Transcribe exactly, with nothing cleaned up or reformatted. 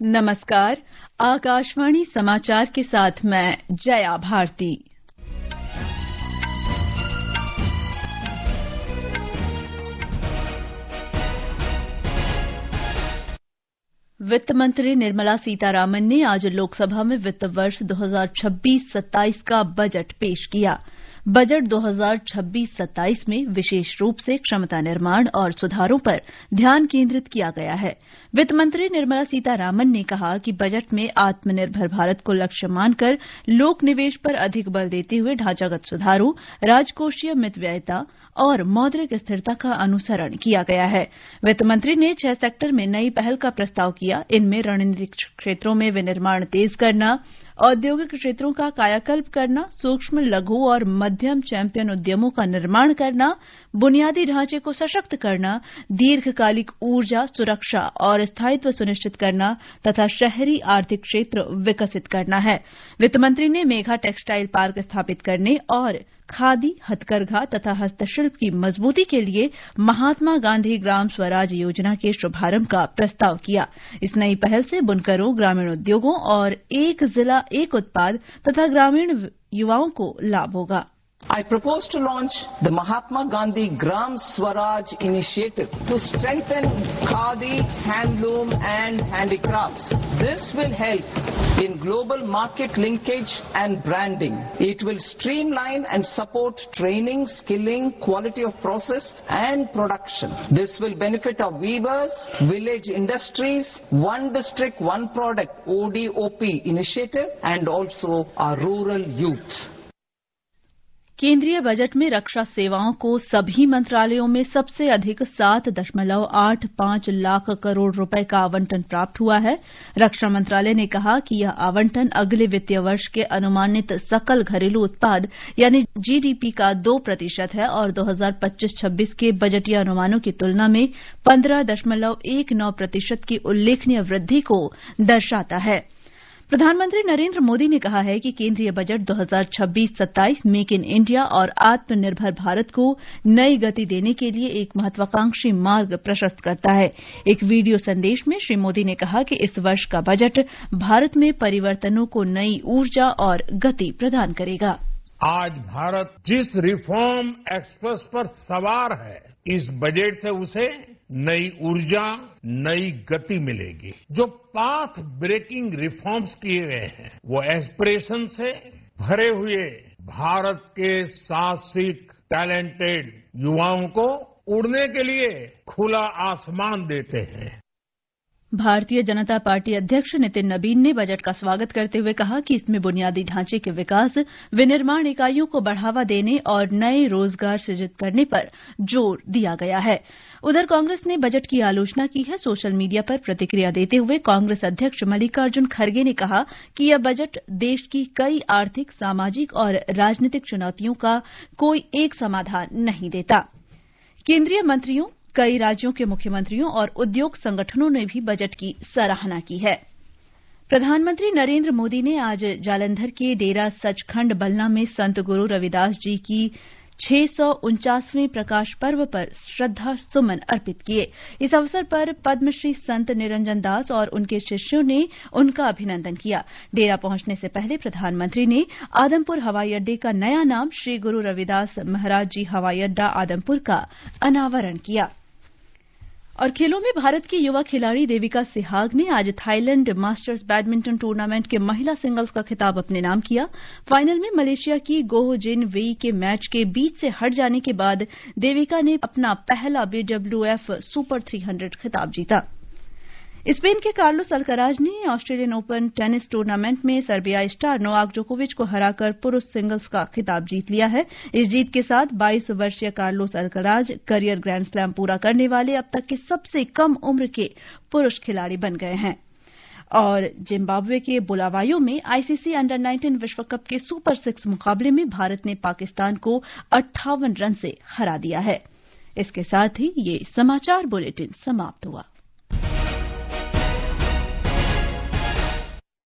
नमस्कार, आकाशवाणी समाचार के साथ मैं जया भारती। वित्त मंत्री निर्मला सीतारामन ने आज लोकसभा में वित्त वर्ष दो हज़ार छब्बीस सत्ताईस का बजट पेश किया। बजट दो हज़ार छब्बीस सत्ताईस में विशेष रूप से क्षमता निर्माण और सुधारों पर ध्यान केंद्रित किया गया है। वित्त मंत्री निर्मला सीतारामन ने कहा कि बजट में आत्मनिर्भर भारत को लक्ष्य मानकर लोक निवेश पर अधिक बल देते हुए ढांचागत सुधारों, राजकोषीय मितव्ययिता और मौद्रिक स्थिरता का अनुसरण किया गया है। वित्त मंत्री ने छह सेक्टर में नई पहल का प्रस्ताव किया। इनमें रणनीतिक क्षेत्रों में विनिर्माण तेज करना, औद्योगिक क्षेत्रों का कायाकल्प करना, सूक्ष्म, लघु और मध्यम चैंपियन उद्यमों का निर्माण करना, बुनियादी ढांचे को सशक्त करना, दीर्घकालिक ऊर्जा सुरक्षा और स्थायित्व सुनिश्चित करना तथा शहरी आर्थिक क्षेत्र विकसित करना है। वित्त मंत्री ने मेगा टेक्सटाइल पार्क स्थापित करने और खादी, हथकरघा तथा हस्तशिल्प की मजबूती के लिए महात्मा गांधी ग्राम स्वराज योजना के शुभारंभ का प्रस्ताव किया। इस नई पहल से बुनकरों, ग्रामीण उद्योगों और एक जिला एक उत्पाद तथा ग्रामीण युवाओं को लाभ होगा। I propose to launch the Mahatma Gandhi Gram Swaraj initiative to strengthen khadi, handloom and handicrafts. This will help in global market linkage and branding. It will streamline and support training, skilling, quality of process and production. This will benefit our weavers, village industries, one district, one product O D O P initiative and also our rural youth. केंद्रीय budget में रक्षा सेवाओं को सभी मंत्रालयों में सबसे अधिक सात दशमलव आठ पांच लाख करोड़ रुपए का आवंटन प्राप्त हुआ है। रक्षा मंत्रालय ने कहा कि यह आवंटन अगले वित्तीय वर्ष के अनुमानित सकल घरेलू उत्पाद यानी जीडीपी का दो प्रतिशत है और दो हज़ार पच्चीस छब्बीस के बजटीय अनुमानों की तुलना में पंद्रह दशमलव एक नौ प्रतिशत की उल्लेखनीय वृद्धि को दर्शाता है। प्रधानमंत्री नरेंद्र मोदी ने कहा है कि केंद्रीय बजट दो हज़ार छब्बीस सत्ताईस मेक इन इंडिया और आत्मनिर्भर भारत को नई गति देने के लिए एक महत्वाकांक्षी मार्ग प्रशस्त करता है। एक वीडियो संदेश में श्री मोदी ने कहा कि इस वर्ष का बजट भारत में परिवर्तनों को नई ऊर्जा और गति प्रदान करेगा। आज भारत जिस रिफॉर्म एक्सप्रेस पर सवार है, इस बजट से उसे नई ऊर्जा, नई गति मिलेगी। जो पाथ ब्रेकिंग रिफॉर्म्स किए गए हैं, वो एस्पिरेशन से भरे हुए भारत के साहसिक, टैलेंटेड युवाओं को उड़ने के लिए खुला आसमान देते हैं। भारतीय जनता पार्टी अध्यक्ष नितिन नबीन ने बजट का स्वागत करते हुए कहा कि इसमें बुनियादी ढांचे के विकास, विनिर्माण इकाइयों को बढ़ावा देने और नए रोजगार सृजित करने पर जोर दिया गया है। उधर कांग्रेस ने बजट की आलोचना की है। सोशल मीडिया पर प्रतिक्रिया देते हुए कांग्रेस अध्यक्ष मल्लिकार्जुन खड़गे ने कहा कि यह बजट देश की कई आर्थिक, सामाजिक और राजनीतिक चुनौतियों का कोई एक समाधान नहीं देता। केंद्रीय मंत्रियों, कई राज्यों के मुख्यमंत्रियों और उद्योग संगठनों ने भी बजट की सराहना की है। प्रधानमंत्री नरेंद्र मोदी ने आज जालंधर के डेरा सचखंड बलना में संत गुरु रविदास जी की छह सौ उनचासवें प्रकाश पर्व पर श्रद्धा सुमन अर्पित किए। इस अवसर पर पद्मश्री संत निरंजन दास और उनके शिष्यों ने उनका अभिनंदन किया। डेरा पहुंचने से पहले प्रधानमंत्री ने आदमपुर हवाई अड्डे का नया नाम श्री गुरु रविदास महाराज जी हवाई अड्डा आदमपुर का अनावरण किया। और खेलों में भारत की युवा खिलाड़ी देविका सिहाग ने आज थाईलैंड मास्टर्स बैडमिंटन टूर्नामेंट के महिला सिंगल्स का खिताब अपने नाम किया। फाइनल में मलेशिया की गोह जिन वेई के मैच के बीच से हट जाने के बाद देविका ने अपना पहला बीडब्ल्यूएफ सुपर तीन सौ खिताब जीता। स्पेन के कार्लोस अल्कराज ने ऑस्ट्रेलियन ओपन टेनिस टूर्नामेंट में सर्बियाई स्टार नोवाक जोकोविच को हराकर पुरुष सिंगल्स का खिताब जीत लिया है। इस जीत के साथ बाईस वर्षीय Carlos Alcaraz career grand slam पूरा करने वाले अब तक के सबसे कम उम्र के पुरुष खिलाड़ी बन गए हैं। और जिम्बाब्वे के बुलावायो में आईसीसी अंडर नाइनटीन विश्व कप के सुपर सिक्स मुकाबले में भारत ने पाकिस्तान को अट्ठावन रन से हरा दिया है। इसके साथ ही ये समाचार बुलेटिन समाप्त हुआ।